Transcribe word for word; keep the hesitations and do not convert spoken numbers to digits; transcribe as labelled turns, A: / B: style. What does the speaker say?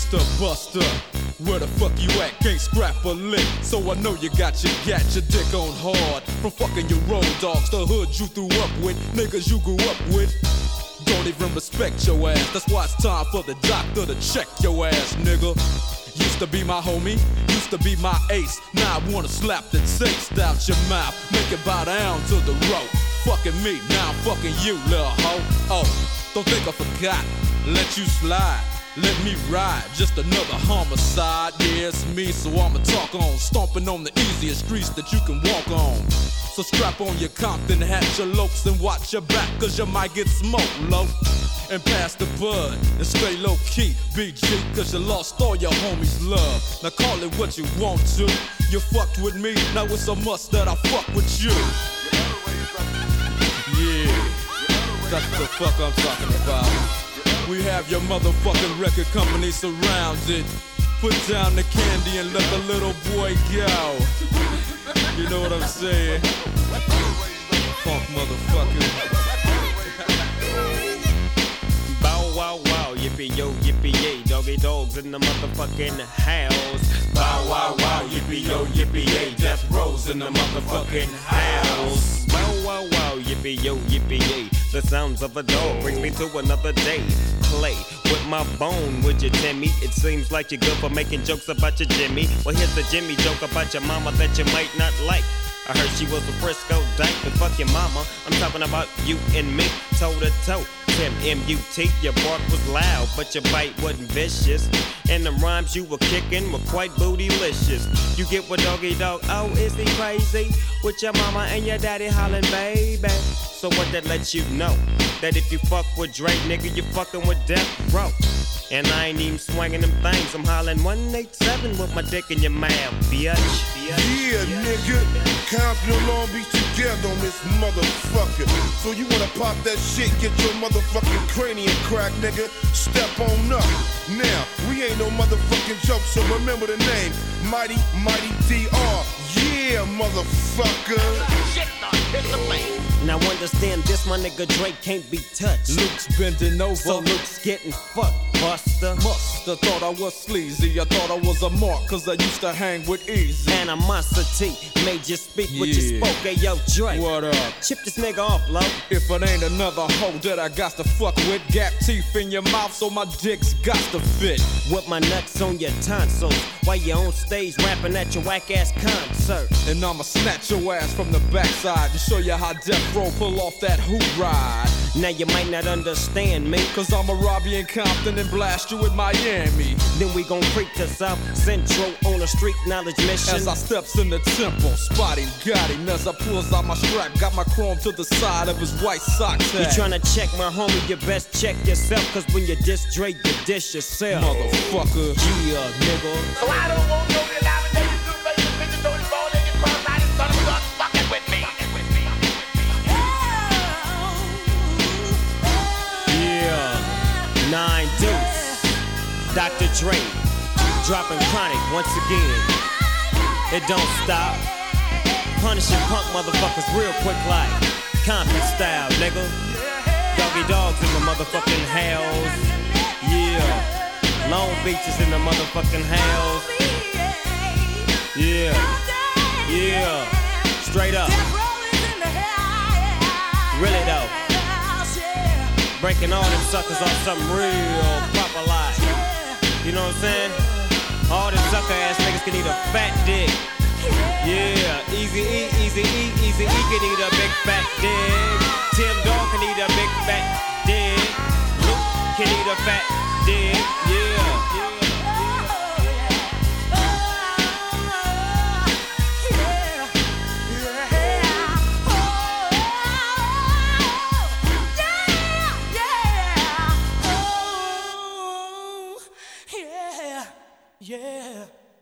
A: Mister Buster, where the fuck you at? Can't scrap a lick, so I know you got your gat, your dick on hard. From fucking your road dogs, the hood you threw up with, niggas you grew up with. Don't even respect your ass, that's why it's time for the doctor to check your ass, nigga. Used to be my homie, used to be my ace. Now I wanna slap the taste out your mouth, make it bow down to the rope. Fucking me, now I'm fucking you, little hoe. Oh, don't think I forgot, let you slide. Let me ride, just another homicide. Yeah, it's me, so I'ma talk on. Stomping on the easiest streets that you can walk on. So strap on your Compton hat, your lokes, and watch your back, cause you might get smoked, low. And pass the bud, and stay low key, B G, cause you lost all your homies' love. Now call it what you want to. You fucked with me, now it's a must that I fuck with you. Yeah, that's the fuck I'm talking about. We have your motherfucking record company surrounded. Put down the candy and let the little boy go. You know what I'm saying? Funk motherfucker.
B: Bow wow wow, yippee yo, yippee yay. Doggy dogs in the motherfucking house. Bow wow wow, yippee yo, yippee yay. Death Row's in the motherfucking house. Bow wow wow, yippee yo, yippee yay. The sounds of a dog brings me to another day. Play with my bone, would you, Timmy? It seems like you're good for making jokes about your Jimmy. Well, here's the Jimmy joke about your mama that you might not like. I heard she was a Frisco dyke, but fuck your mama. I'm talking about you and me, toe to toe. Tim M U T, your bark was loud, but your bite wasn't vicious. And the rhymes you were kicking were quite bootylicious. You get what doggy dog, oh, is he crazy? With your mama and your daddy hollering, baby. So what that lets you know? That if you fuck with Drake, nigga, you fucking with Death Row. And I ain't even swinging them things. I'm hollering one eighty-seven with my dick in your mouth, bitch.
C: Yeah, yeah, nigga. Compton and Long Beach together on this motherfucker. So you wanna pop that shit, get your motherfucking cranium crack, nigga. Step on up. Now, we ain't no motherfucking joke, so remember the name. Mighty, Mighty D R. Yeah, motherfucker.
D: Shit, dog, hit the face.
B: Now understand this, my nigga Drake can't be touched.
A: Luke's bending over,
B: so Luke's getting fucked, Buster.
A: Musta thought I was sleazy, I thought I was a mark, cause I used to hang with Easy.
B: Animosity made you speak what
A: yeah.
B: you spoke, hey yo Drake.
A: What up?
B: Chip this nigga off, low.
A: If it ain't another hoe that I got to fuck with, gap teeth in your mouth so my dick's got to fit.
B: With my nuts on your tonsils, while you on stage rapping at your whack ass concert.
A: And I'ma snatch your ass from the backside and show you how Death Row pull off that hoop ride.
B: Now you might not understand me,
A: cause I'ma rob you in Compton and blast you in Miami.
B: Then we gon' creep to South Central on a street knowledge mission.
A: As I steps in the temple, spotting got him as I pulls out my strap. Got my chrome to the side of his white socks.
B: You tryna check my homie, you best check yourself, cause when you diss Drake, you dish yourself.
A: Motherfucker.
B: Yeah, nigga.
D: So I don't want no denomination to make the bitches don't fall in your cross-eyed and son of a gun fucking with me.
B: Yeah, Nine Deuce, Doctor Dre, dropping Chronic once again. It don't stop. Punishing punk motherfuckers real quick like Compton style, nigga. Doggy dogs in the motherfucking house. Yeah, Long Beach is in the motherfucking house. Yeah, yeah, straight up. Really though. Breaking all them suckers off something real proper like. You know what I'm saying? All them sucker ass niggas can eat a fat dick. Yeah, Easy E, Easy E, Easy E can eat a big fat dick. Tim Dog can eat a big fat dick. Luke can eat a fat dick. Yeah.